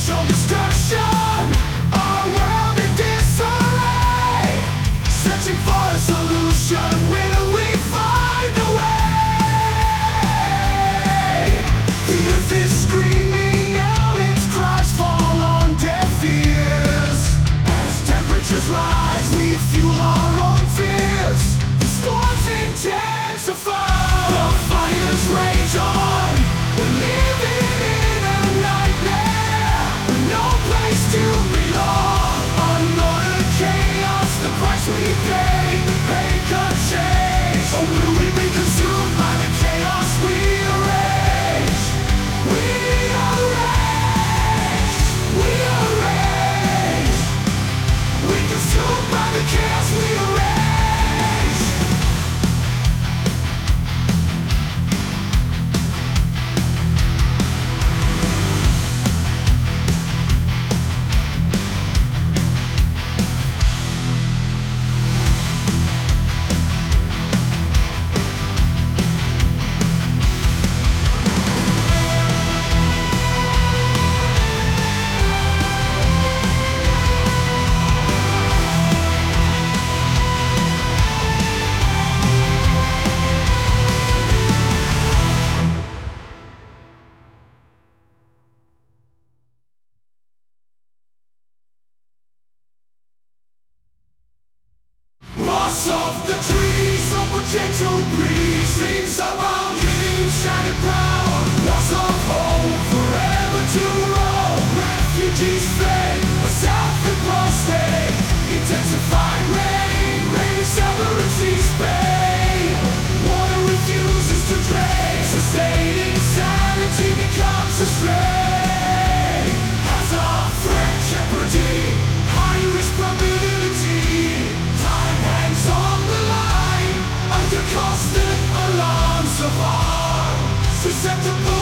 Social destruction, our world in disarray. Searching for a solution, will we find a way? The earth is screaming out, its cries fall on deaf ears. As temperatures rise, we fuel our own fears. The storms intensify, the fires rage on. We're living in a nightmare, with no place to belong. Unordered chaos, the price we pay, make a change. Or will we be consumed by the chaos we arrange? We arrange, we arrange. We consumed by the chaos we arrange. Loss of the trees, no potential breeze. Dreams around you, shining proud. Loss of hope, forever to roam. Refugees fled, a self-imposed. Intensified rain, rain several seas pain. Water refuses to drain. Sustaining sanity becomes a strain. As a threat, jeopardy, high risk probability. Time hangs on the line, under constant alarms of harm. Susceptible